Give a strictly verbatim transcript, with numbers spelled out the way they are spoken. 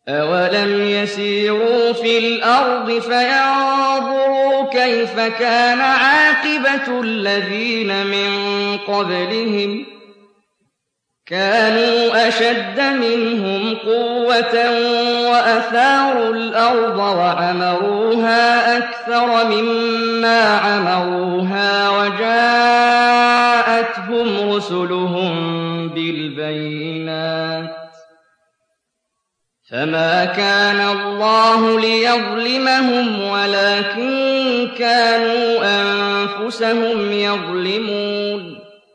أَوَلَمْ يَسِيرُوا فِي الْأَرْضِ فَيَنظُرُوا كَيْفَ كَانَ عَاقِبَةُ الَّذِينَ مِن قَبْلِهِمْ ۚ كَانُوا أَشَدَّ مِنْهُمْ قُوَّةً وَأَثَارُوا الْأَرْضَ وَعَمَرُوهَا أَكْثَرَ مِمَّا عَمَرُوهَا وَجَاءَتْهُمْ رُسُلُهُم بِالْبَيِّنَاتِ ۖ فَمَا كَانَ اللَّهُ لِيَظْلِمَهُمْ وَلَٰكِن كَانُوا أَنفُسَهُمْ يَظْلِمُونَ